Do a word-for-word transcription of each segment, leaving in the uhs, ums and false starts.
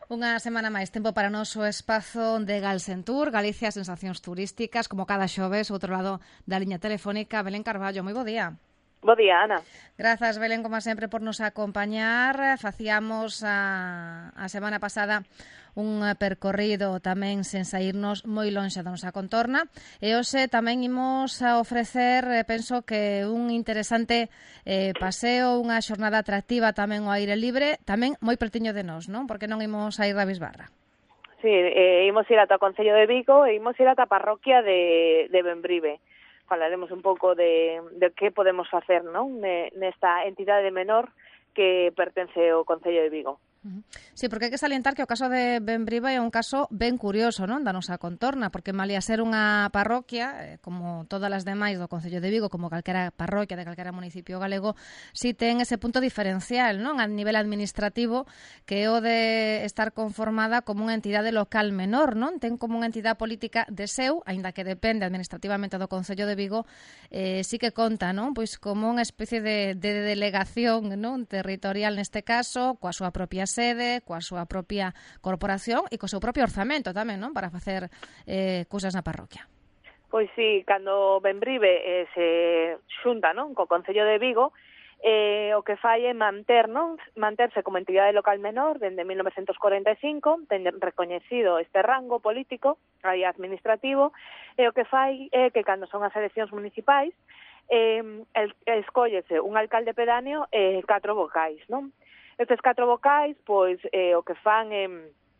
Unha semana máis, tempo para o noso espazo de Galsentur, Galicia, sensacións turísticas, como cada xoves, outro lado da liña telefónica. Belén Carballo, moi bo día. Bo día, Ana. Grazas, Belén, como sempre, por nos acompañar. Facíamos a, a semana pasada un percorrido tamén sen saírnos moi lonxe da nosa contorna e hoxe tamén imos a ofrecer, eh, penso que un interesante eh, paseo, unha xornada atractiva tamén ao aire libre, tamén moi pertiño de nós, non? Porque non imos a ir a Bisbarra. Sí, eh, imos ir ata o Concello de Vigo e imos ir ata a parroquia de, de Bembrive. Falaremos un pouco de, de que podemos facer, non? Nesta entidade menor que pertence ao Concello de Vigo. Sí, porque hai que salientar que o caso de Bembrive é un caso ben curioso, non, da nosa contorna, porque malia ser unha parroquia, eh, como todas as demais do Concello de Vigo, como calquera parroquia de calquera municipio galego, si ten ese punto diferencial, non, a nivel administrativo, que é o de estar conformada como unha entidade local menor, non, ten como unha entidade política de seu, aínda que depende administrativamente do Concello de Vigo, eh, sí que conta, non, pois como unha especie de, de delegación, non, territorial neste caso, coa súa propia sede, coa súa propia corporación e co seu propio orzamento tamén, non? Para facer eh, cousas na parroquia. Pois sí, cando Bembrive eh, se xunta, non, co Concello de Vigo, eh, o que fai é manter, non, manterse como entidade local menor dende mil novecentos corenta e cinco, ten recoñecido este rango político e administrativo, e o que fai é que cando son as eleccións municipais, eh, el, escóllese un alcalde pedáneo e eh, catro vocais, non? Estes catro vocais, pois, eh, o que fan é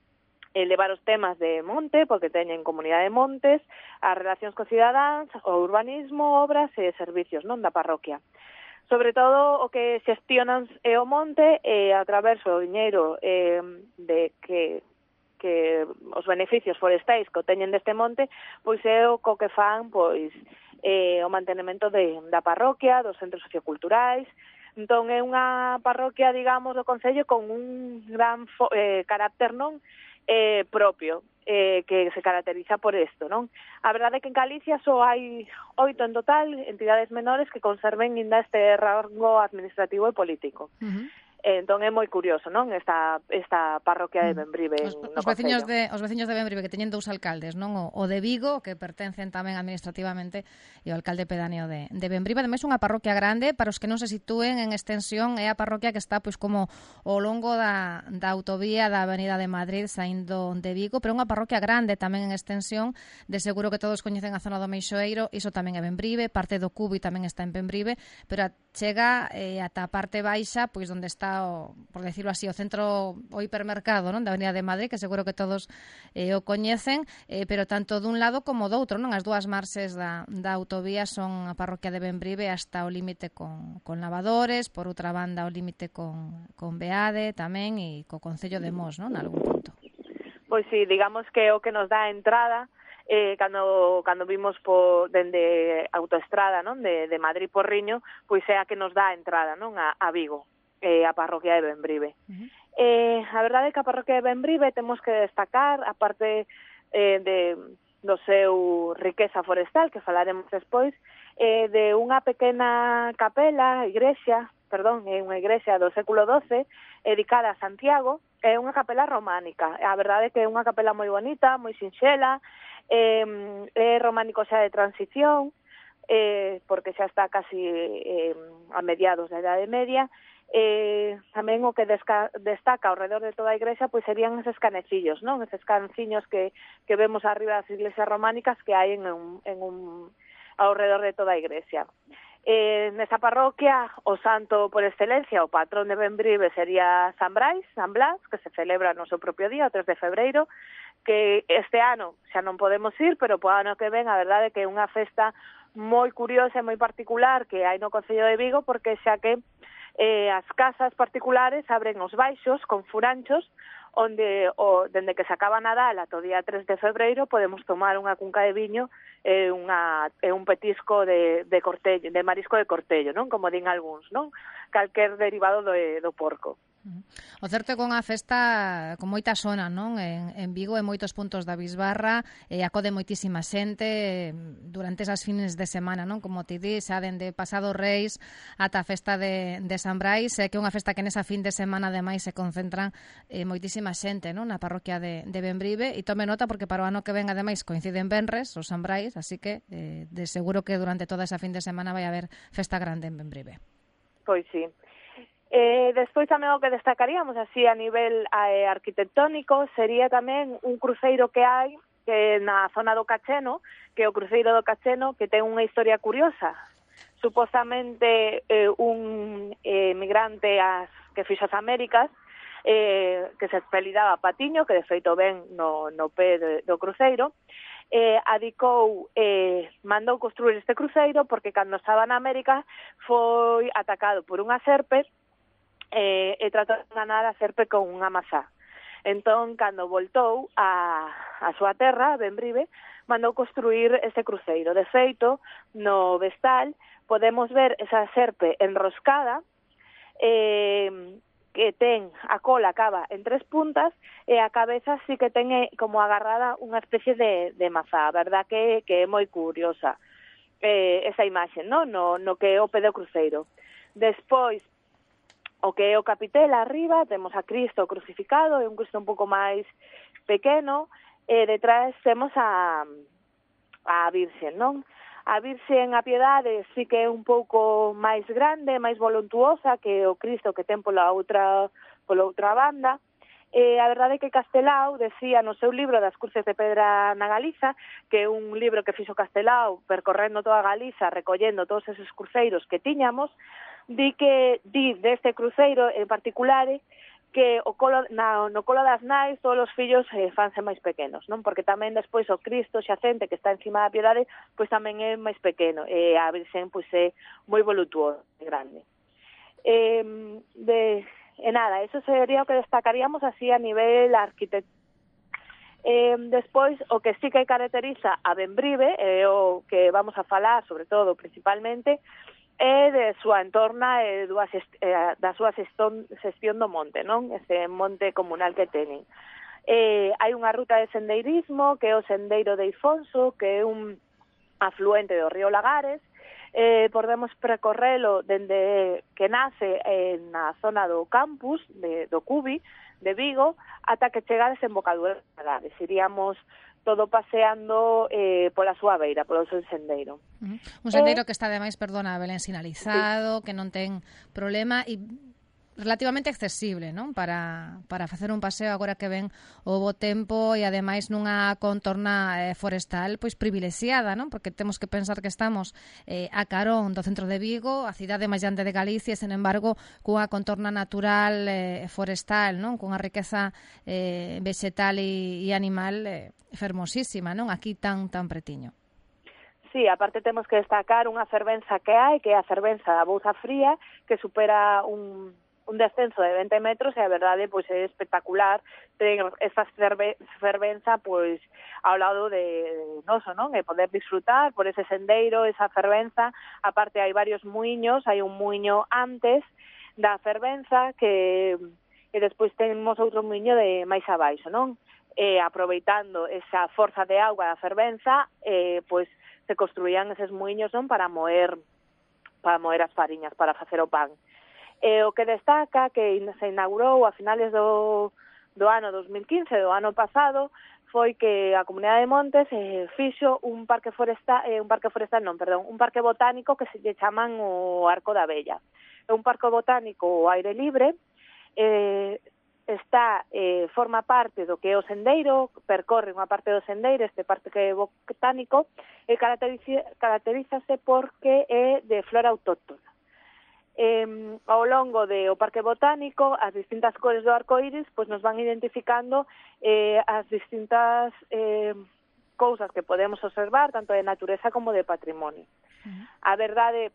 eh, levar os temas de monte, porque teñen comunidade de montes, as relacións co cidadáns, o urbanismo, obras e servicios, non, da parroquia. Sobre todo, o que xestionan é o monte e a través do diñeiro eh, de que que os beneficios forestais que teñen deste monte, pois é o co que fan, pois, eh, o mantenimento de, da parroquia, dos centros socioculturais. Entón é unha parroquia, digamos, do Concello con un gran fo- eh, carácter non eh, propio, eh, que se caracteriza por isto, non? A verdade é que en Galicia só hai oito en total entidades menores que conserven ainda este rango administrativo e político. Uh-huh. Entón é moi curioso, non? Esta esta parroquia de Bembrive os, no os veciños Concello. de os veciños de Bembrive que teñen dous alcaldes, non? O, o de Vigo, que pertencen tamén administrativamente, e o alcalde pedáneo de, de Bembrive. Ademais, unha parroquia grande, para os que non se sitúen en extensión, é a parroquia que está pois como ao longo da, da autovía da Avenida de Madrid saindo de Vigo, pero unha parroquia grande tamén en extensión. De seguro que todos coñecen a zona do Meixoeiro, iso tamén é Bembrive, parte do Cubi tamén está en Bembrive, pero chega eh, ata a parte baixa, pois onde está o, por decirlo así, o centro, o hipermercado, non, da Avenida de Madrid, que seguro que todos eh, o coñecen, eh, pero tanto dun lado como do outro, non? As dúas marxes da, da autovía son a parroquia de Bembrive hasta o límite con, con Lavadores, por outra banda o límite con, con Beade tamén e co Concello de Mos, non? Nalgún punto. Pois sí, digamos que o que nos dá a entrada eh, cando cando vimos por dende autoestrada, non, de, de Madrid Porriño, pois é a que nos dá a entrada, non, a, a Vigo. Eh, a parroquia de Bembrive. Uh-huh. Eh, a verdade é que a parroquia de Bembrive temos que destacar, a parte eh, de, do seu riqueza forestal, que falaremos despois, eh, de unha pequena capela, igrexa, perdón, é unha igrexa do século doce, dedicada a Santiago, é unha capela románica. A verdade é que é unha capela moi bonita, moi sinxela, eh, é románico xa de transición, eh, porque xa está casi eh, a mediados da Idade Media. Eh, tamén o que desca, destaca ao redor de toda a igrexa pois serían eses canecillos, non? Eses canciños que, que vemos arriba das iglesias románicas que hai en un, en un ao redor de toda a igrexa. Eh, nesa parroquia, o santo por excelencia, o patrón de Bembrive sería San Brais, San Blas, que se celebra no seu propio día, o tres de febreiro, que este ano xa non podemos ir, pero po ano que ven a verdade é que é unha festa moi curiosa e moi particular que hai no Concello de Vigo, porque xa que Eh, as casas particulares abren os baixos con furanchos onde o, dende que se acaba Nadal ata o día tres de febreiro podemos tomar unha cunca de viño e, unha, e un petisco de, de cortello, de marisco de cortello, non? Como din algúns, non? Calquer derivado do, do porco. O certo é con a festa con moita zona, non? En, en Vigo e moitos puntos da Bisbarra e acode moitísima xente durante esas fines de semana, non? Como ti di, xa dende pasado Reis ata a festa de, de San Brais, é que é unha festa que nesa fin de semana ademais se concentran eh, moitísima xente, non? Na parroquia de, de Bembrive, e tome nota porque para o ano que ven ademais coinciden Benres, o San Brais, así que eh, de seguro que durante toda esa fin de semana vai haber festa grande en Bembrive. Pois sí. Eh, despois tamén o que destacaríamos así a nivel eh, arquitectónico sería tamén un cruceiro que hai que na zona do Cacheno, que é o cruceiro do Cacheno, que ten unha historia curiosa. Supostamente eh, un eh, migrante as, que fixo as Américas, eh, que se espelidaba Patiño, que de feito ven no, no pé de, do cruceiro, eh, adicou, eh, mandou construir este cruceiro porque cando estaba na América foi atacado por unha serpe e, e tratou de ganar a serpe con unha mazá. Entón, cando voltou a, a súa terra, Bembrive, mandou construir ese cruceiro. De feito, no Vestal podemos ver esa serpe enroscada, eh, que ten a cola acaba en tres puntas e a cabeza sí que ten como agarrada unha especie de, de mazá, verdad que, que é moi curiosa eh, esa imaxe, no? No, no que é o pé do cruceiro. Despois, o que é o capitel arriba, temos a Cristo crucificado, é un Cristo un pouco máis pequeno, e detrás temos a, a Virxen, non? A Virxen a Piedade sí que é un pouco máis grande, máis voluntuosa que o Cristo que ten pola outra, pola outra banda. E a verdade é que Castelao decía no seu libro das Cruces de Pedra na Galiza, que é un libro que fixo Castelao percorrendo toda Galiza, recollendo todos esos cruceiros que tiñamos, di que di deste cruceiro en particular que o colo, na, no colo das nais todos os fillos eh, fanse máis pequenos, non? Porque tamén despois o Cristo xacente que está encima da Piedade pois tamén é máis pequeno, e a Virxen pois é moi voluptuosa, grande. Eh, de, e nada, eso sería o que destacaríamos así a nivel arquitectónico. Eh, despois, o que sí que caracteriza a Bembrive, é eh, o que vamos a falar, sobre todo, principalmente, é de súa entorna e dúa eh, da súa xestión, xestión do monte, non? Ese monte comunal que tenen. Eh, hai unha ruta de sendeirismo que é o Sendeiro de Ifonso, que é un afluente do río Lagares. Eh, podemos percorrelo dende que nace eh, na zona do campus de, do Cubi, de Vigo, ata que chega a desembocadura de Lagares. Iríamos todo paseando eh, pola súa beira, polo seu sendeiro. Uh -huh. Un sendeiro eh, que está, ademais, perdona, Belén, sinalizado, sí, que non ten problema e relativamente accesible, non? Para, para facer un paseo agora que ven o bo tempo e ademais nunha contorna eh, forestal pois privilexiada, non? Porque temos que pensar que estamos eh, a carón do centro de Vigo, a cidade máis grande de Galicia, e, sen embargo, cunha contorna natural eh, forestal, non? Cunha riqueza eh, vegetal e, e animal eh, fermosísima, non? Aquí tan tan pretiño. Sí, aparte temos que destacar unha fervenza que hai, que é a fervenza da Bouza Fría, que supera un un descenso de vinte metros e a verdade pois é espectacular ter esta fervenza pois ao lado de noso, non? E poder disfrutar por ese sendeiro, esa fervenza. Aparte hai varios muiños, hai un muiño antes da fervenza que e despois temos outro muiño de máis abaixo, non? E aproveitando esa forza de auga da fervenza, eh, pois se construían eses muiños, non? Para moer para moer as fariñas, para facer o pan. E o que destaca que se inaugurou a finales do, do ano dos mil quince, do ano pasado, foi que a Comunidade de Montes eh, fixo un parque forestal, eh, un parque forestal non, perdón, un parque botánico que se lle chaman o Arco da Vella. É un parque botánico ao aire libre, eh, está eh, forma parte do que é o sendeiro, percorre unha parte do sendeiro, este parque botánico, e caracteriza, caracterízase porque é de flora autóctona. Eh, ao longo do Parque Botánico, as distintas cores do arcoíris pois nos van identificando eh, as distintas eh, cousas que podemos observar, tanto de natureza como de patrimonio. Uh-huh. A verdade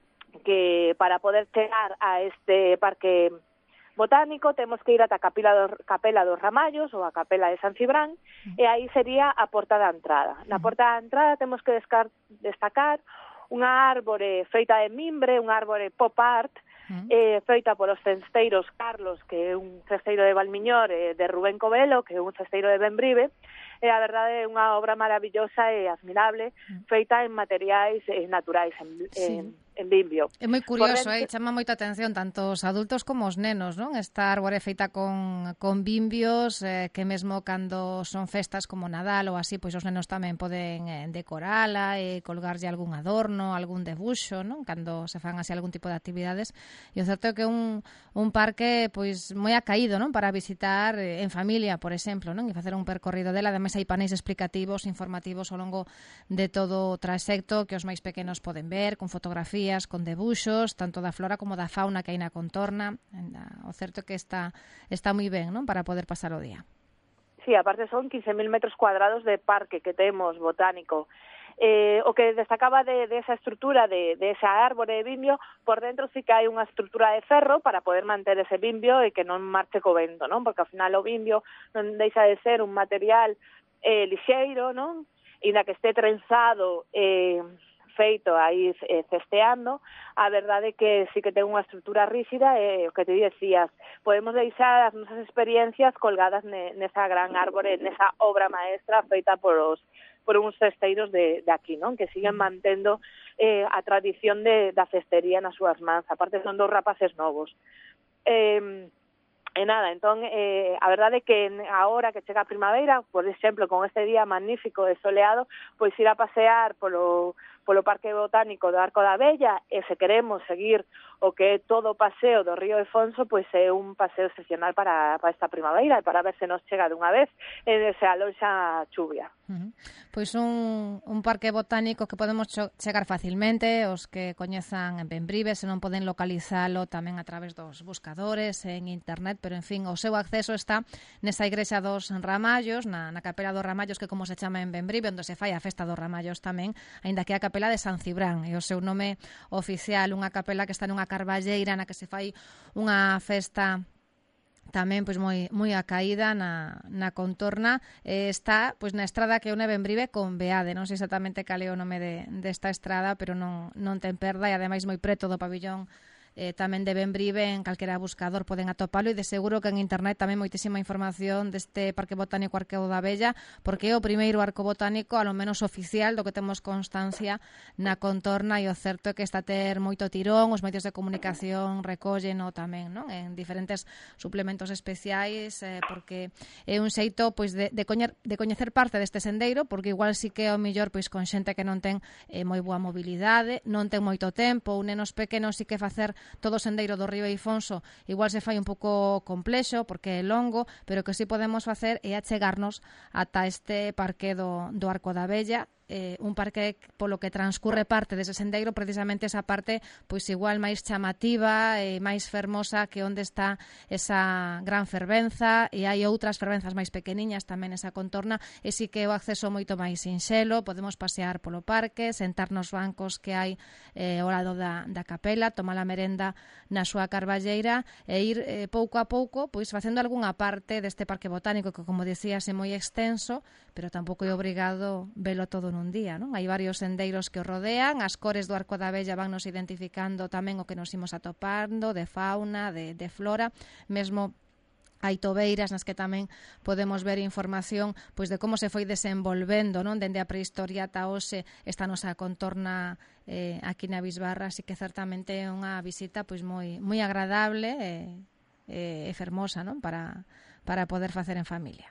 que para poder chegar a este Parque Botánico temos que ir ata a Capela, do, Capela dos Ramallos ou a Capela de San Cibrán, uh-huh, e aí sería a porta da entrada. Na porta da entrada temos que descar, destacar unha árbore feita de mimbre, unha árbore pop art, uh-huh. eh, feita polos cesteiros Carlos, que é un cesteiro de Valmiñor, e de Rubén Covelo, que é un cesteiro de Bembrive. E a verdade é unha obra maravillosa e admirable, feita en materiais eh, naturais, en, sí. en, en Bimbio. É moi curioso, eh? Chama moita atención tanto os adultos como os nenos, non? Esta árbore feita con, con bimbios, eh, que mesmo cando son festas como Nadal ou así, pois os nenos tamén poden eh, decorala e colgarlle algún adorno, algún debuxo, non? Cando se fan así algún tipo de actividades. E o certo é que é un, un parque pois moi acaído, non? Para visitar eh, en familia, por exemplo, non? E facer un percorrido dela, ademais hai paneis explicativos, informativos ao longo de todo o trayecto que os máis pequenos poden ver, con fotografías, con debuxos, tanto da flora como da fauna que hai na contorna. O certo é que está, está moi ben, non? Para poder pasar o día. Sí, aparte son quince mil metros cuadrados de parque que temos botánico. Eh, o que destacaba de, de esa estrutura, de, de esa árbore de bimbio, por dentro sí que hai unha estrutura de ferro para poder manter ese bimbio e que non marche co vento, non? Porque ao final o bimbio non deixa de ser un material eh, lixeiro, non? E na que este trenzado eh, feito aí eh, cesteando, a verdade é que sí que ten unha estrutura rígida e eh, o que te decías, podemos deixar as nosas experiencias colgadas ne, nesa gran árbore, nesa obra maestra feita por os por uns cesteiros de, de aquí, non? Que siguen mantendo eh, a tradición de, da cestería nas súas mans. Aparte son dous rapaces novos. Eh, E nada, entón, eh, a verdade é que agora que chega a primavera, por exemplo, con este día magnífico e soleado, pois ir a pasear polo, polo Parque Botánico do Arco da Vella, e se queremos seguir o que é todo o paseo do Río de Fonso, pois é un paseo excepcional para, para esta primavera e para ver se nos chega dunha vez e se aloxa a chuvia. Uh-huh. Pois un, un parque botánico que podemos chegar facilmente, os que coñezan en Bembrive, se non poden localizalo tamén a través dos buscadores en internet, pero en fin, o seu acceso está nesa igrexa dos Ramallos, na, na capela dos Ramallos, que como se chama en Bembrive, onde se fai a festa dos Ramallos tamén, aínda que é a capela de San Cibrán, e o seu nome oficial, unha capela que está nunha carballeira na que se fai unha festa tamén pois moi moi acaída na, na contorna. Eh, está pois na estrada que une Bembrive con Beade, non sei exactamente cal é o nome de desta estrada, pero non non ten perda, e ademais moi preto do pabillón eh, tamén de Bembrive, en calquera buscador poden atopalo, e de seguro que en internet tamén moitísima información deste Parque Botánico Arco da Vella, porque é o primeiro arco botánico, alo menos oficial, do que temos constancia na contorna, e o certo é que está a ter moito tirón, os medios de comunicación recolleno tamén, non? En diferentes suplementos especiais, eh, porque é un xeito pois de, de, coñer, de coñecer parte deste sendeiro, porque igual sí que é o mellor pois con xente que non ten eh, moi boa mobilidade, non ten moito tempo, ou nenos pequenos sí que facer todo o sendeiro do Río de Fonso igual se fai un pouco complexo porque é longo, pero que si podemos facer é achegarnos ata este parque do, do Arco da Vella, eh, un parque polo que transcurre parte dese sendeiro, precisamente esa parte pois igual máis chamativa e máis fermosa, que onde está esa gran fervenza, e hai outras fervenzas máis pequeniñas tamén esa contorna, e si que o acceso moito máis sinxelo, podemos pasear polo parque, sentar nos bancos que hai eh, ao lado da, da capela, tomar a merenda na súa carballeira e ir eh, pouco a pouco pois facendo algunha parte deste parque botánico que, como decías, é moi extenso, pero tampouco é obrigado velo todo nun día, non? Hai varios sendeiros que o rodean, as cores do Arco da Vella vannos identificando tamén o que nos imos atopando de fauna, de, de flora, mesmo hai tobeiras nas que tamén podemos ver información pois de como se foi desenvolvendo, non, dende a prehistoria ata hoxe esta nosa contorna eh, aquí na Bisbarra, así que certamente é unha visita pois moi moi agradable e, e, e fermosa, non, para para poder facer en familia.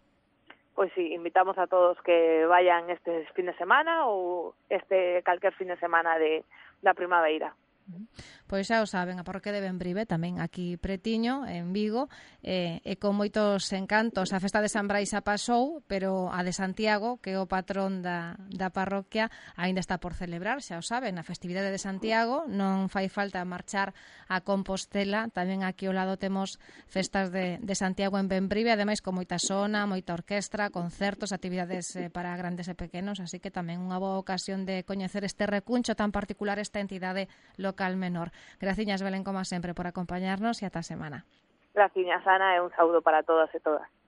Pois sí, invitamos a todos que vayan este fin de semana ou este calquer fin de semana de da primavera. Pois xa o saben, a parroquia de Bembrive, tamén aquí pretiño, en Vigo, eh, e con moitos encantos. A festa de San Brais a pasou, pero a de Santiago, que é o patrón da, da parroquia, aínda está por celebrar, xa o saben, a festividade de Santiago. Non fai falta marchar a Compostela, tamén aquí ao lado temos festas de, de Santiago en Bembrive, ademais con moita sona, moita orquestra, concertos, actividades eh, para grandes e pequenos, así que tamén unha boa ocasión de coñecer este recuncho tan particular, esta entidade local menor. Graciñas, Belén, como sempre, por acompañarnos e ata a semana. Graciñas, Ana, e un saúdo para todas e todas.